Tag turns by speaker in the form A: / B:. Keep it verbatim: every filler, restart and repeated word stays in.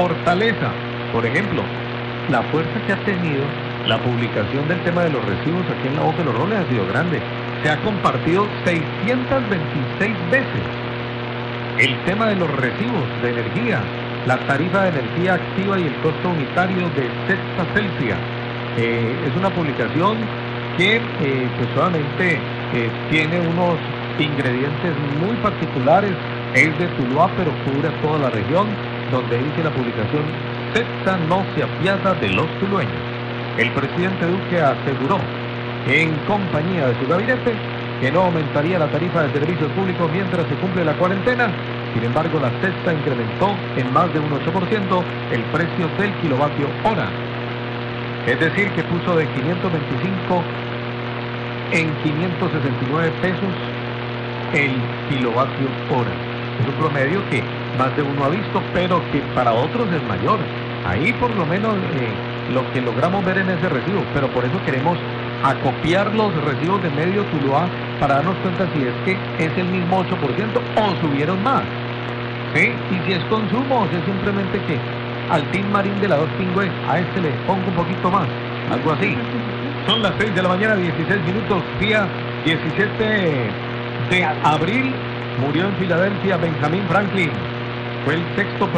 A: fortaleza. Por ejemplo, la fuerza que ha tenido la publicación del tema de los recibos aquí en La Boca de los Robles ha sido grande. Se ha compartido seiscientas veintiséis veces el tema de los recibos de energía, la tarifa de energía activa y el costo unitario de Sexta Celsia. Eh, es una publicación que eh, pues solamente eh, tiene unos ingredientes muy particulares, es de Tuluá pero cubre a toda la región, donde dice la publicación: Sexta no se apiada de los tulueños. El presidente Duque aseguró, en compañía de su gabinete, que no aumentaría la tarifa de servicios públicos mientras se cumple la cuarentena. Sin embargo, la Sexta incrementó en más de un ocho por ciento el precio del kilovatio hora. Es decir, que puso de quinientos veinticinco en quinientos sesenta y nueve pesos el kilovatio hora. Es un promedio que más de uno ha visto, pero que para otros es mayor. Ahí por lo menos eh, lo que logramos ver en ese recibo, pero por eso queremos acopiar los recibos de medio Tuluá para darnos cuenta si es que es el mismo ocho por ciento o subieron más. ¿Sí? Y si es consumo o si es simplemente que al Team Marín de la dos Pingüe, a este le pongo un poquito más, algo así. Son las seis de la mañana, dieciséis minutos, día diecisiete de abril. Murió en Filadelfia Benjamin Franklin. Fue el sexto